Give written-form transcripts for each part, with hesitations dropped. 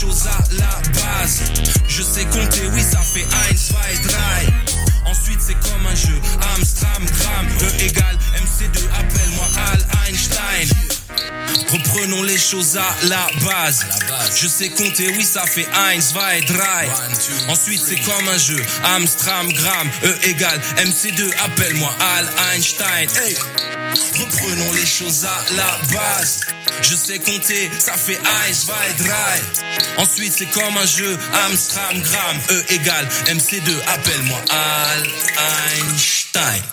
choses à la base. Je sais compter, oui ça fait 1, 2, 3. Ensuite c'est comme un jeu, Amstram, gramme, E égale MC2, appelle-moi Al Einstein. Reprenons les choses à la base. Je sais compter, oui ça fait 1, 2, 3. Ensuite c'est comme un jeu, Amstram, gramme, E égale MC2, appelle-moi Al Einstein. Hey. Reprenons les choses à la base. Je sais compter, ça fait 1, 2, 3. Ensuite c'est comme un jeu, Amstram, gramme, E égale MC2, appelle-moi Al Einstein.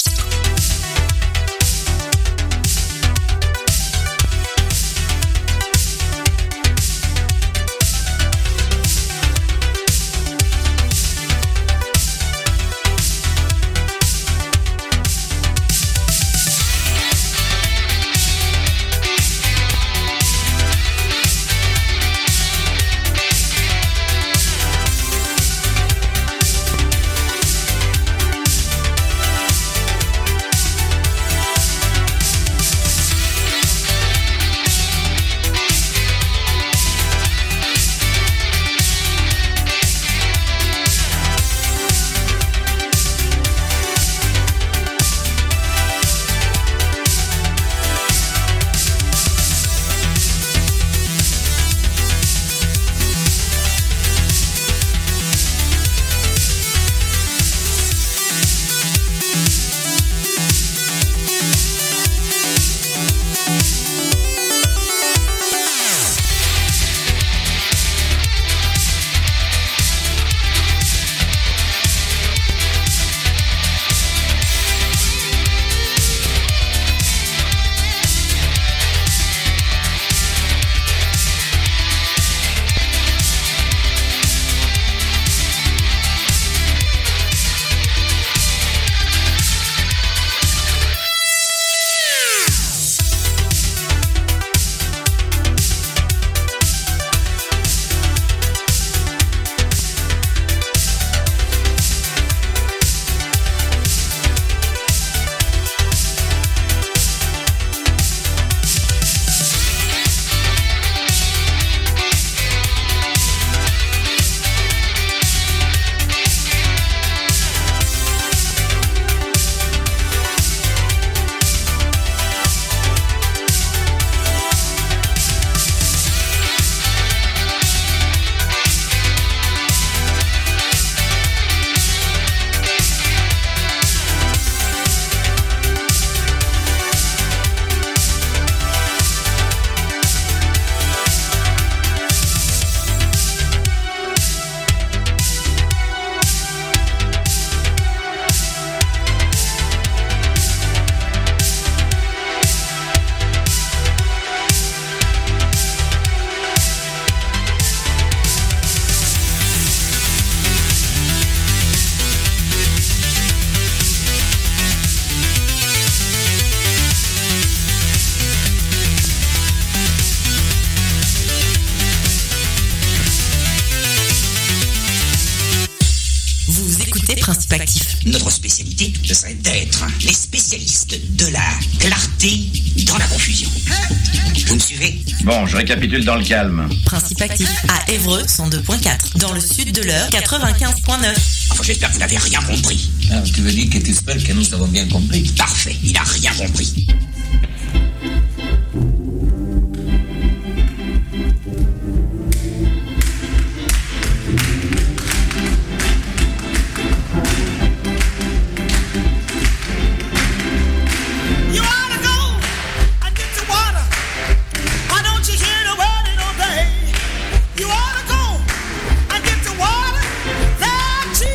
Notre spécialité, ce serait d'être les spécialistes de la clarté dans la confusion. Vous me suivez? Bon, je récapitule dans le calme. Principe actif à Évreux 102.4. Dans le sud de l'Eure 95.9. Enfin, j'espère que vous n'avez rien compris. Ah, tu veux dire que tu espères que nous avons bien compris? Parfait, il a rien compris.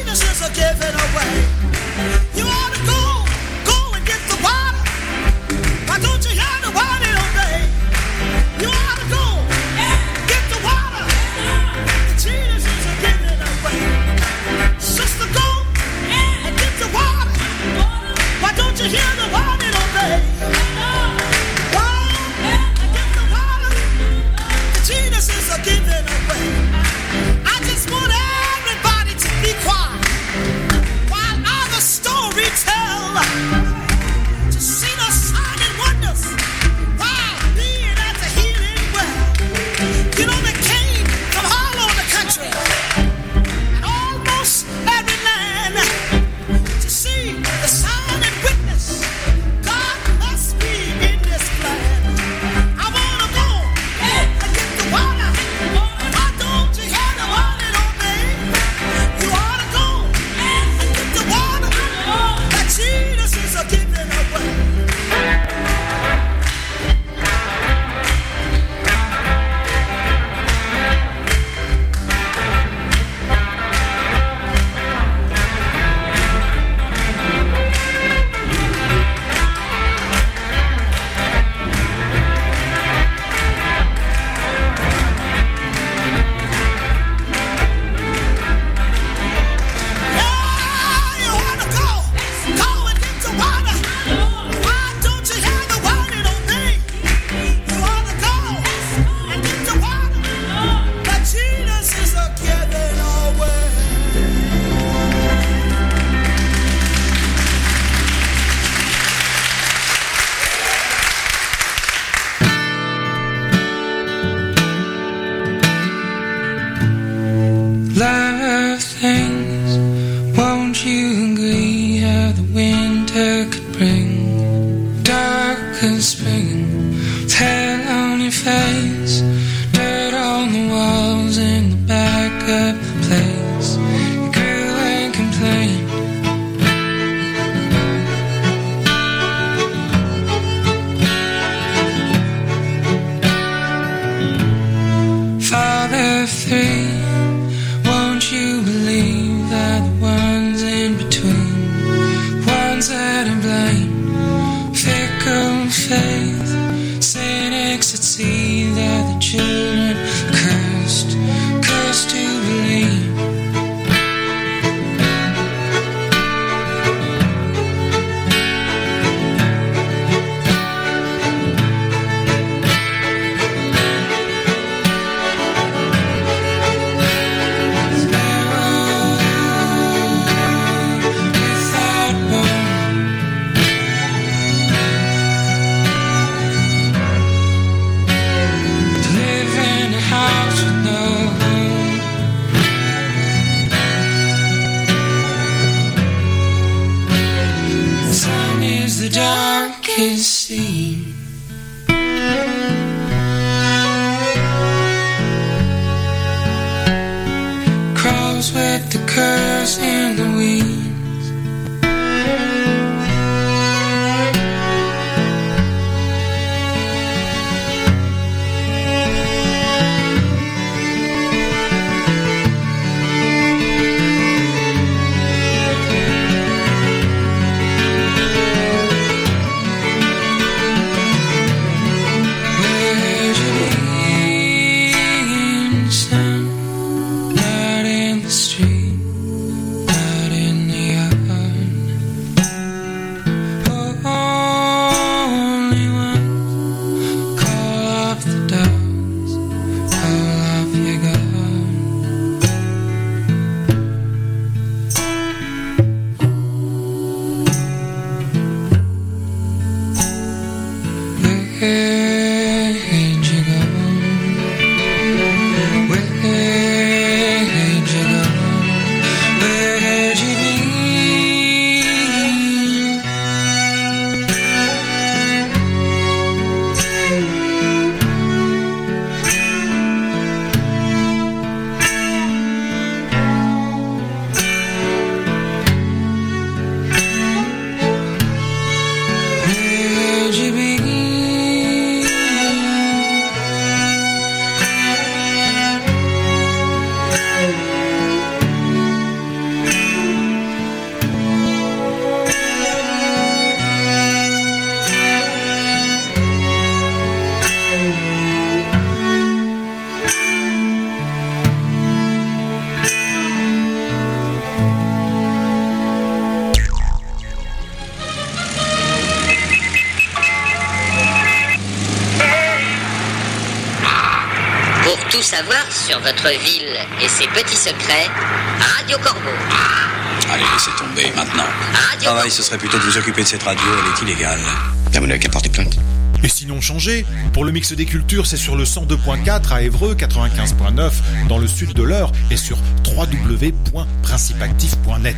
Giving away. You ought to go and get the water. we're three. Won't you believe that the ones in between, ones that are blind, fickle faith, cynics that see that the children cursed to believe. The darkest sea. Crawls with the curse in the weeds. Tout savoir sur votre ville et ses petits secrets, Radio Corbeau. Allez, laissez tomber, maintenant. Radio Corbeau. Ce serait plutôt de vous occuper de cette radio, elle est illégale. Vous n'avez qu'à porter plainte. Et sinon changez. Pour le mix des cultures, c'est sur le 102.4 à Évreux, 95.9 dans le sud de l'Eure et sur www.principactif.net.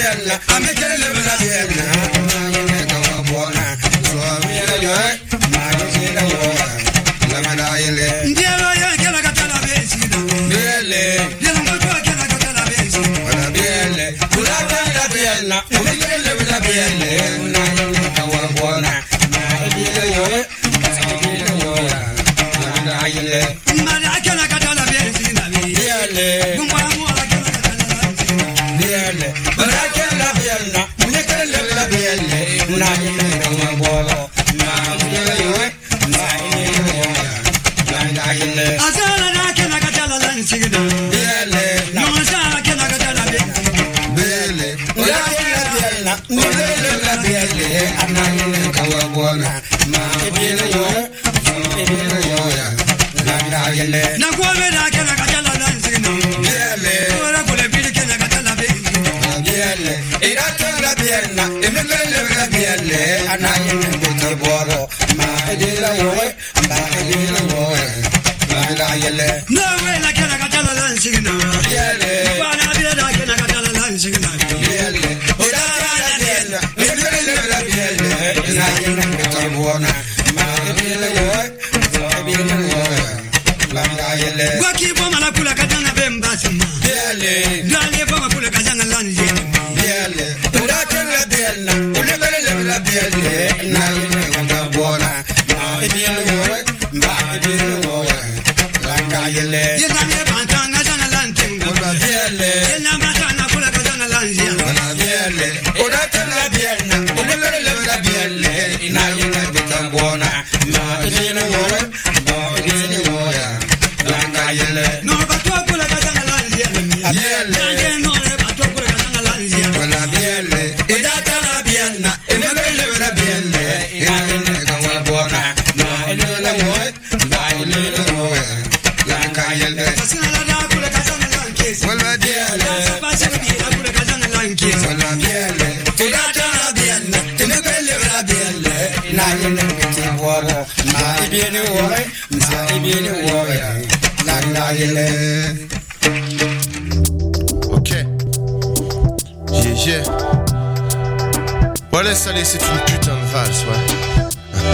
biela, amekele la biela, na bona, so mira yo, magazine yo, la madaile. Ndielo yo kela katala besina, biele, ndielo ngoko kela katala besina, la biele, kula la biela, amekele la biele, na bona, magazine yo, la madaile. Mara kela katala besina, biele, Ok. Yeah. Ouais, laisse aller, c'est une putain de valse, ouais.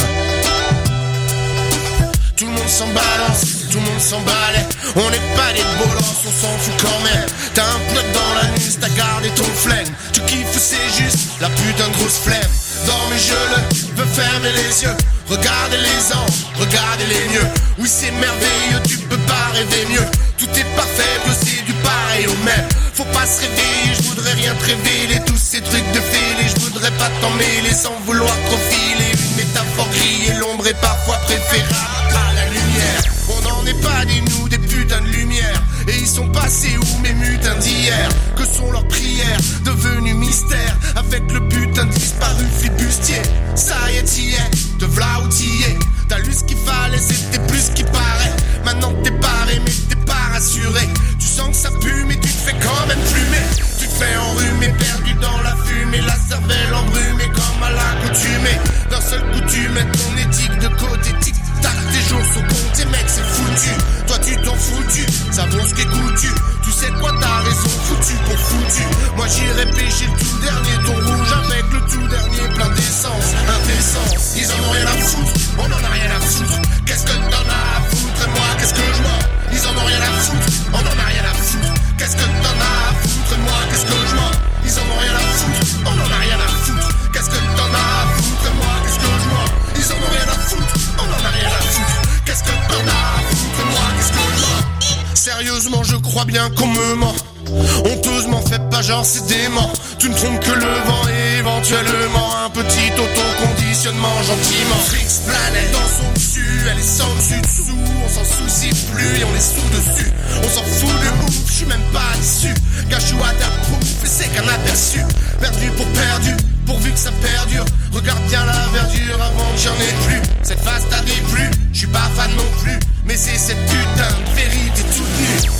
Tout le monde s'en balance, tout le monde s'emballe. On n'est pas des bolos, on s'en fout quand même. T'as un plot dans la nuit, t'as gardé ton flingue. Tu kiffes, c'est juste la putain de grosse flemme. Dans mes jeux, veux fermer les yeux. Regardez les anges, regardez les mieux. Oui, c'est merveilleux, tu peux pas rêver mieux. Tout est parfait, c'est du pareil au même. Faut pas se réveiller, je voudrais rien te révéler. Tous ces trucs de fêlés, je voudrais pas t'en mêler sans vouloir trop filer. Une métaphore grillée, l'ombre est parfois préférable à la lumière. On n'en est pas des nous, des putains de lumière. Et ils sont passés où mes mutins d'hier? Que sont leurs prières, devenues mystères? Avec le putain de disparu flibustier. Ça y est, t'y es, te v'là où t'y es. T'as lu ce qu'il fallait, c'était plus ce qui paraît. Maintenant t'es paré, mais t'es pas rassuré. Tu sens que ça pue, mais tu te fais quand même fumer. Tu te fais enrhumer, perdu dans la fumée. La cervelle embrumée comme à l'accoutumée. D'un seul coup tu mets ton éthique de côté. Tic-tac, tes jours sont comptés, mec, c'est foutu. Toi tu t'en foutu, ça vaut ce qui est coutu. Tu sais quoi, t'as raison, foutu pour foutu. Moi j'irai pêcher le tout dernier ton rouge avec le tout dernier plein d'essence, indécence. Ils en ont rien à foutre, on en a rien à foutre. Qu'est-ce que t'en as à foutre et moi qu'est-ce que je m'en? Ils en ont rien à foutre, on en a rien à foutre. Qu'est-ce que t'en as à foutre et moi qu'est-ce que je m'en? Ils en ont rien à foutre, on en a rien à foutre. Qu'est-ce que t'en as à foutre et moi qu'est-ce que je m'en? Ils en ont rien à foutre, on en a rien à foutre. Qu'est-ce que t'en as à foutre et moi qu'est-ce que je m'en? Sérieusement je crois bien qu'on me ment. Honteusement fais pas genre c'est dément. Tu ne trompes que le vent et éventuellement un petit auto-conditionnement gentiment. Frix planète dans son dessus, elle est sans dessus dessous. On s'en soucie plus et on est sous dessus. On s'en fout de ouf, je suis même pas issu. Gâche ou waterproof et c'est qu'un aperçu. Perdu pour perdu, pourvu que ça perdure. Regarde bien la verdure avant que j'en ai plus. Cette phase t'a déplu, je suis pas fan non plus. Mais c'est cette putain de vérité toute nue.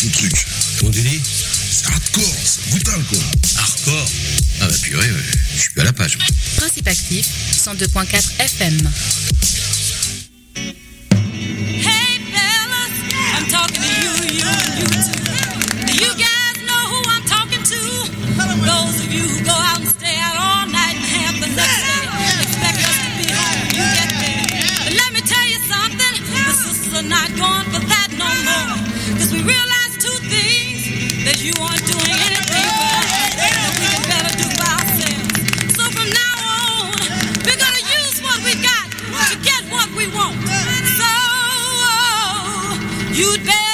ton truc. Comment tu dis? C'est hardcore, c'est brutal quoi. Hardcore? Ah bah purée, je suis plus à la page. Principe actif, 102.4 FM. Hey fellas, I'm talking to you too. Do you guys know who I'm talking to? Those of you who go out and stay out all night and have the next day. Expect us to be home when you get there. But let me tell you something, the sisters are not going for that no more. Cause we realize two things, that you aren't doing anything for us, that we can better do by ourselves. So from now on, we're gonna use what we got to get what we want. So, you'd better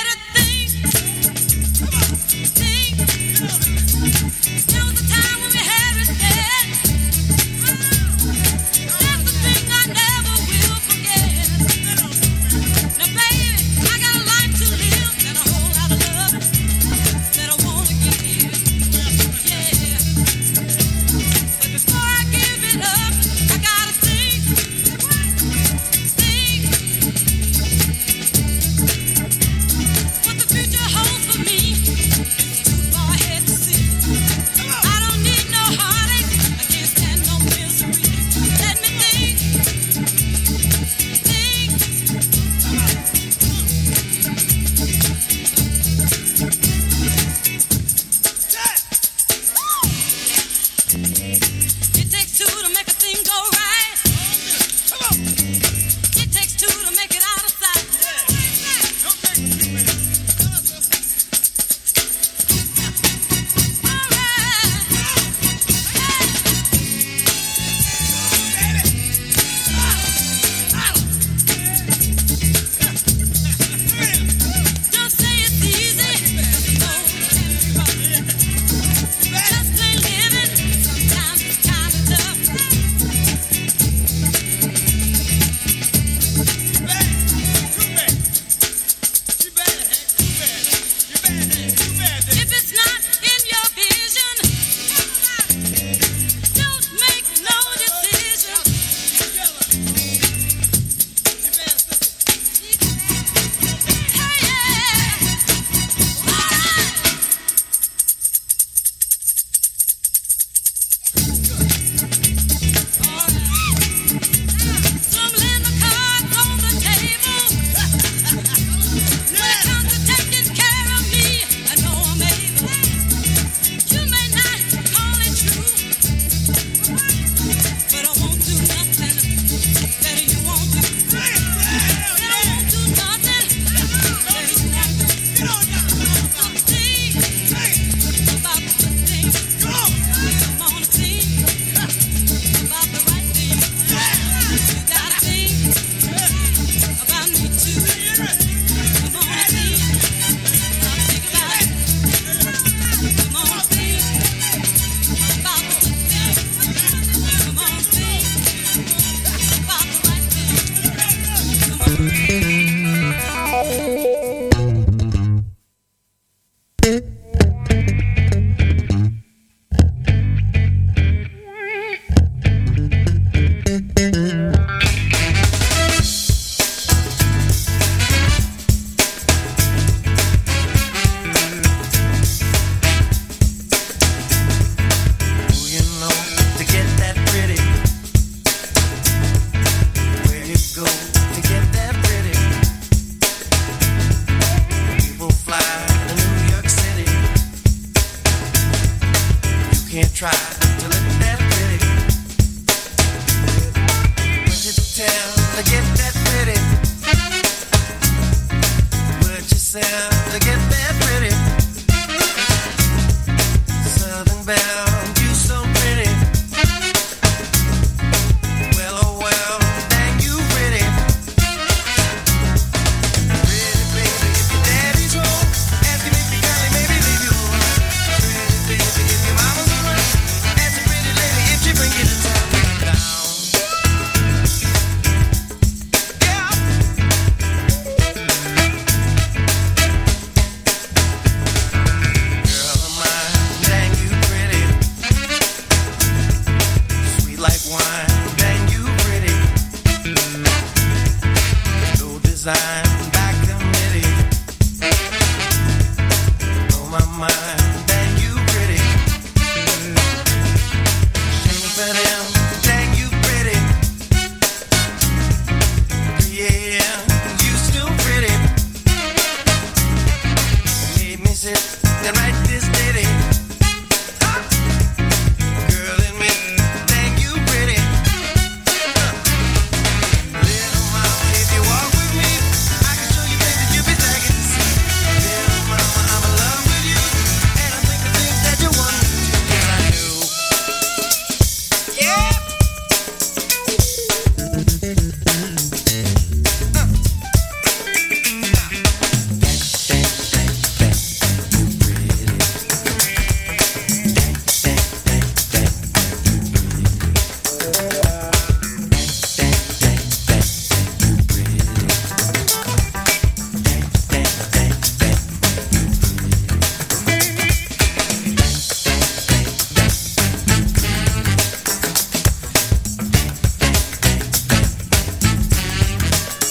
Well, oh well, dang you pretty.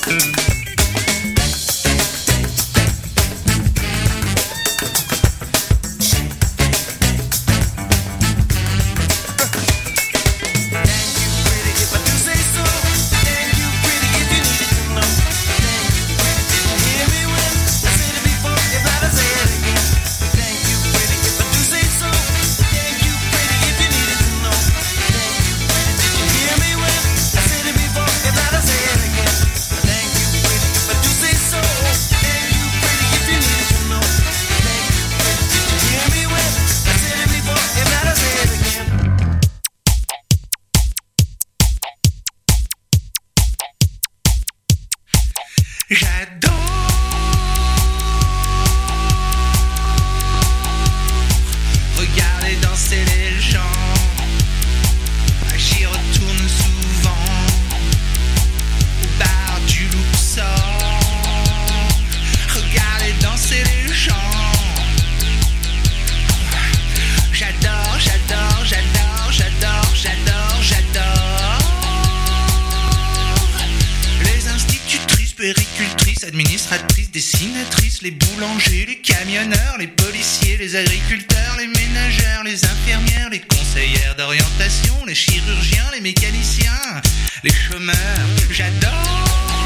Administratrices, dessinatrices, les boulangers, les camionneurs, les policiers, les agriculteurs, les ménagères, les infirmières, les conseillères d'orientation, les chirurgiens, les mécaniciens, les chômeurs. J'adore.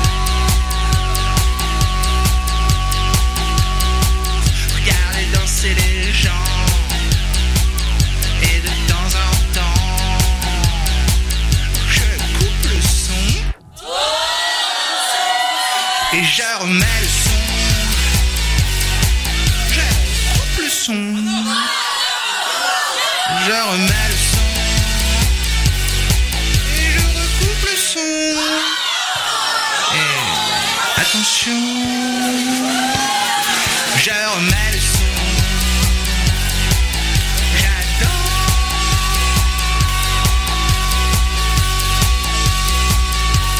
Regarder danser les gens. Et de temps en temps, je coupe le son. Et je remets le son. Je coupe le son. Je remets le